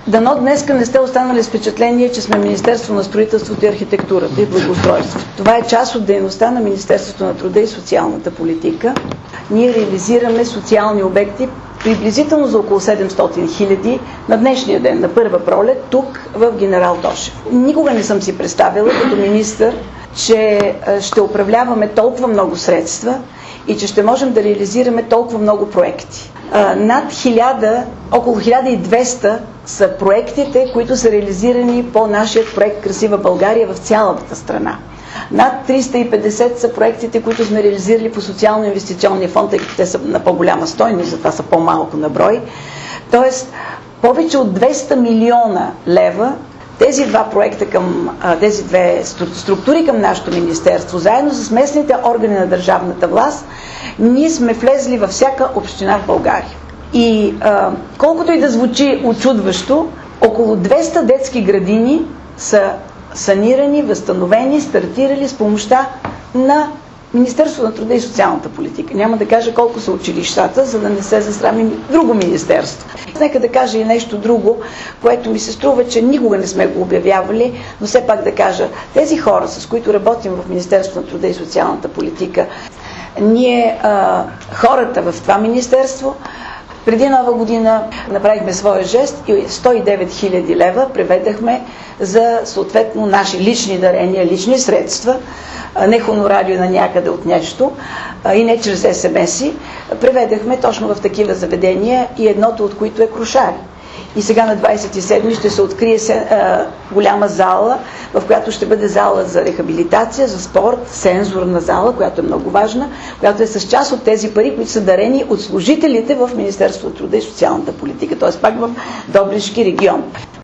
Дано днеска не сте останали с впечатление, че сме Министерство на строителството и архитектурата и благоустройството. Това е част от дейността на Министерството на труда и социалната политика. Ние реализираме социални обекти приблизително за около 700 хиляди на днешния ден, на първа пролет, тук в Генерал Тошев. Никога не съм си представила като министър, че ще управляваме толкова много средства и че ще можем да реализираме толкова много проекти. Над 1000, около 1200 са проектите, които са реализирани по нашия проект Красива България в цялата страна. Над 350 са проектите, които сме реализирали по социално-инвестиционния фонд, тъй като те са на по-голяма стойност, затова са по-малко на брой. Тоест, повече от 200 милиона лева тези два проекта тези две структури към нашето министерство, заедно с местните органи на държавната власт, ние сме влезли във всяка община в България. И колкото и да звучи учудващо, около 200 детски градини са санирани, възстановени, стартирали с помощта на Министерството на труда и социалната политика. Няма да кажа колко са училищата, за да не се засрами друго министерство. Нека да кажа и нещо друго, което ми се струва, че никога не сме го обявявали, но все пак да кажа, тези хора, с които работим в Министерството на труда и социалната политика, ние, хората в това министерство, преди Нова година направихме своя жест и 109 000 лева преведахме за съответно наши лични дарения, лични средства, не хонорари на някъде от нещо и не чрез СМС-и, преведахме точно в такива заведения и едното от които е Крушари. И сега на 27 ще се открие голяма зала, в която ще бъде зала за рехабилитация, за спорт, сензорна зала, която е много важна, която е с част от тези пари, които са дарени от служителите в Министерството на труда и социалната политика, т.е. пак в Добрички регион.